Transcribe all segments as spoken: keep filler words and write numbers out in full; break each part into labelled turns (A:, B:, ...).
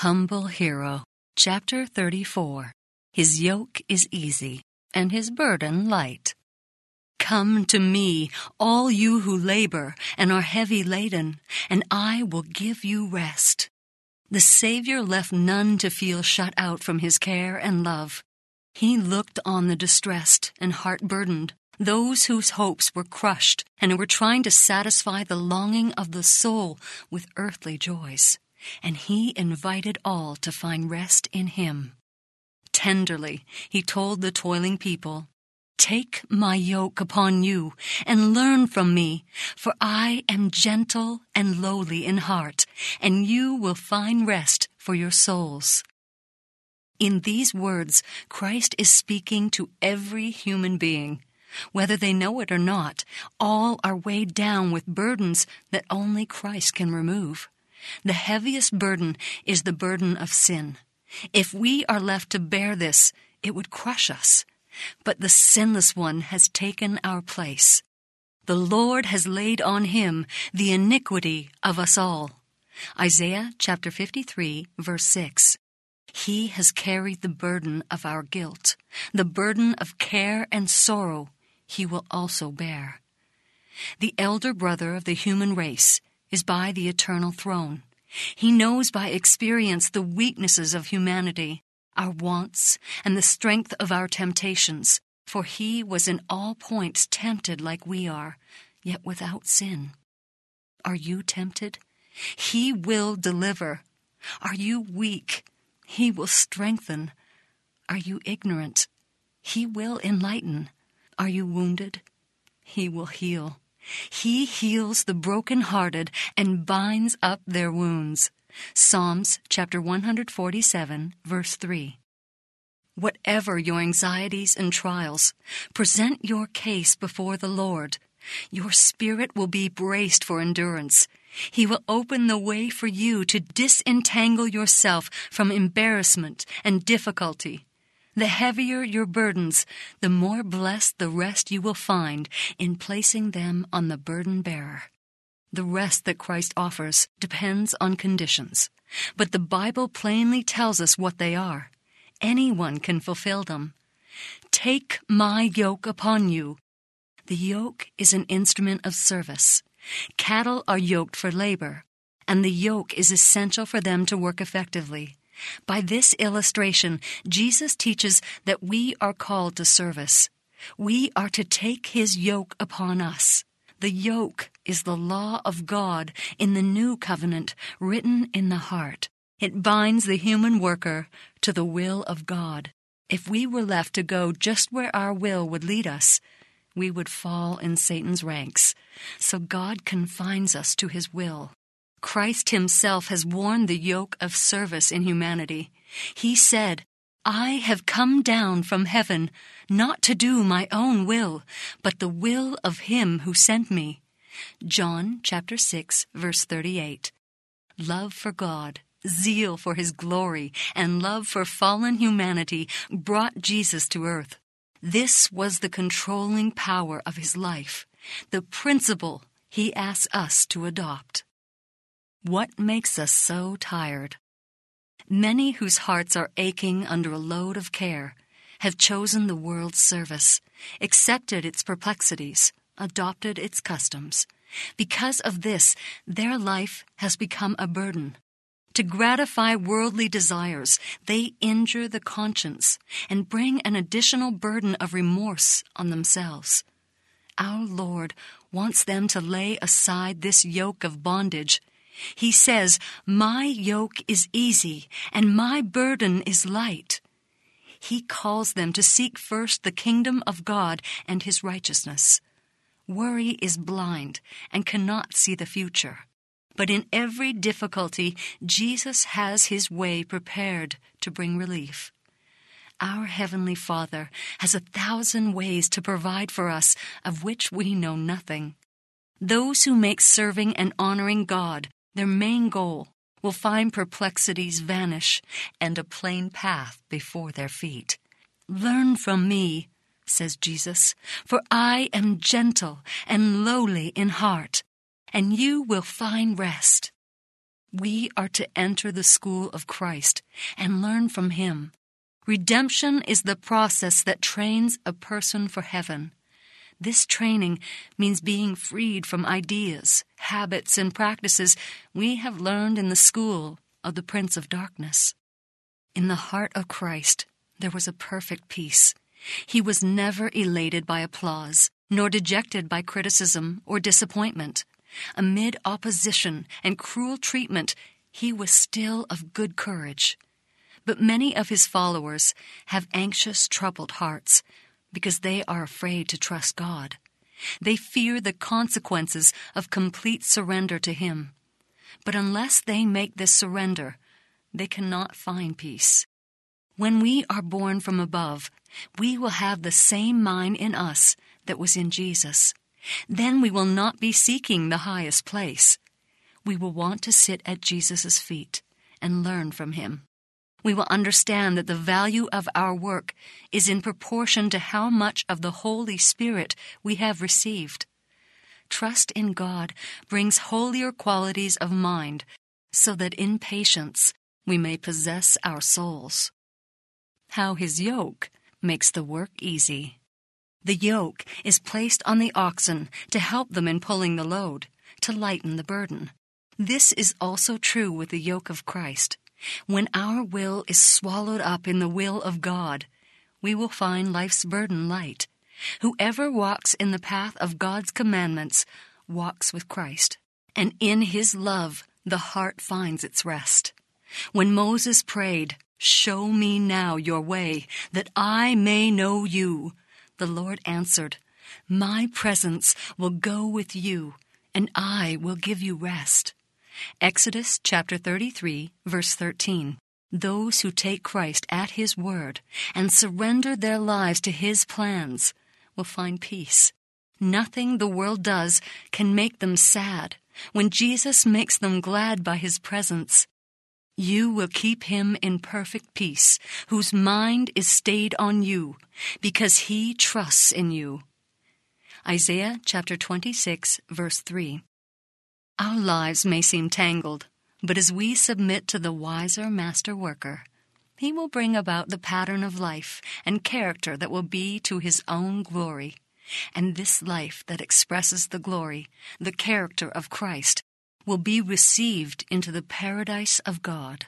A: Humble Hero, Chapter thirty-four. His yoke is easy, and his burden light. Come to me, all you who labor and are heavy laden, and I will give you rest. The Savior left none to feel shut out from his care and love. He looked on the distressed and heart-burdened, those whose hopes were crushed and were trying to satisfy the longing of the soul with earthly joys. And he invited all to find rest in him. Tenderly, he told the toiling people, "Take my yoke upon you and learn from me, for I am gentle and lowly in heart, and you will find rest for your souls." In these words, Christ is speaking to every human being. Whether they know it or not, all are weighed down with burdens that only Christ can remove. The heaviest burden is the burden of sin. If we are left to bear this, it would crush us. But the sinless one has taken our place. The Lord has laid on him the iniquity of us all. Isaiah chapter fifty-three, verse six. He has carried the burden of our guilt. The burden of care and sorrow he will also bear. The elder brother of the human race is by the eternal throne. He knows by experience the weaknesses of humanity, our wants, and the strength of our temptations, for he was in all points tempted like we are, yet without sin. Are you tempted? He will deliver. Are you weak? He will strengthen. Are you ignorant? He will enlighten. Are you wounded? He will heal. He heals the broken-hearted and binds up their wounds. Psalms chapter one forty-seven, verse three. Whatever your anxieties and trials, present your case before the Lord. Your spirit will be braced for endurance. He will open the way for you to disentangle yourself from embarrassment and difficulty. The heavier your burdens, the more blessed the rest you will find in placing them on the burden-bearer. The rest that Christ offers depends on conditions, but the Bible plainly tells us what they are. Anyone can fulfill them. Take my yoke upon you. The yoke is an instrument of service. Cattle are yoked for labor, and the yoke is essential for them to work effectively. By this illustration, Jesus teaches that we are called to service. We are to take his yoke upon us. The yoke is the law of God in the new covenant written in the heart. It binds the human worker to the will of God. If we were left to go just where our will would lead us, we would fall in Satan's ranks. So God confines us to his will. Christ himself has worn the yoke of service in humanity. He said, "I have come down from heaven, not to do my own will, but the will of him who sent me." John chapter six, verse thirty-eight. Love for God, zeal for his glory, and love for fallen humanity brought Jesus to earth. This was the controlling power of his life, the principle he asks us to adopt. What makes us so tired? Many whose hearts are aching under a load of care have chosen the world's service, accepted its perplexities, adopted its customs. Because of this, their life has become a burden. To gratify worldly desires, they injure the conscience and bring an additional burden of remorse on themselves. Our Lord wants them to lay aside this yoke of bondage. He says, "My yoke is easy and my burden is light." He calls them to seek first the kingdom of God and his righteousness. Worry is blind and cannot see the future. But in every difficulty, Jesus has his way prepared to bring relief. Our Heavenly Father has a thousand ways to provide for us of which we know nothing. Those who make serving and honoring God their main goal will find perplexities vanish and a plain path before their feet. "Learn from me," says Jesus, "for I am gentle and lowly in heart, and you will find rest." We are to enter the school of Christ and learn from him. Redemption is the process that trains a person for heaven. This training means being freed from ideas, habits, and practices we have learned in the school of the Prince of Darkness. In the heart of Christ, there was a perfect peace. He was never elated by applause, nor dejected by criticism or disappointment. Amid opposition and cruel treatment, he was still of good courage. But many of his followers have anxious, troubled hearts because they are afraid to trust God. They fear the consequences of complete surrender to him. But unless they make this surrender, they cannot find peace. When we are born from above, we will have the same mind in us that was in Jesus. Then we will not be seeking the highest place. We will want to sit at Jesus' feet and learn from him. We will understand that the value of our work is in proportion to how much of the Holy Spirit we have received. Trust in God brings holier qualities of mind, so that in patience we may possess our souls. How his yoke makes the work easy. The yoke is placed on the oxen to help them in pulling the load, to lighten the burden. This is also true with the yoke of Christ. When our will is swallowed up in the will of God, we will find life's burden light. Whoever walks in the path of God's commandments walks with Christ, and in his love the heart finds its rest. When Moses prayed, "Show me now your way, that I may know you," the Lord answered, "My presence will go with you, and I will give you rest." Exodus chapter thirty-three, verse thirteen. Those who take Christ at his word and surrender their lives to his plans will find peace. Nothing the world does can make them sad when Jesus makes them glad by his presence. You will keep him in perfect peace, whose mind is stayed on you, because he trusts in you. Isaiah chapter twenty-six, verse three. Our lives may seem tangled, but as we submit to the wiser master worker, he will bring about the pattern of life and character that will be to his own glory. And this life that expresses the glory, the character of Christ, will be received into the paradise of God.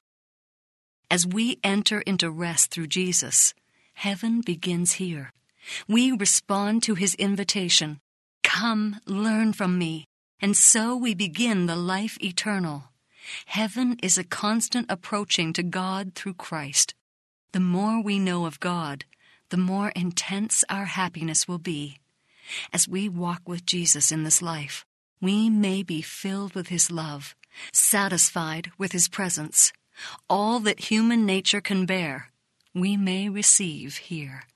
A: As we enter into rest through Jesus, heaven begins here. We respond to his invitation, "Come, learn from me," and so we begin the life eternal. Heaven is a constant approaching to God through Christ. The more we know of God, the more intense our happiness will be. As we walk with Jesus in this life, we may be filled with his love, satisfied with his presence. All that human nature can bear, we may receive here.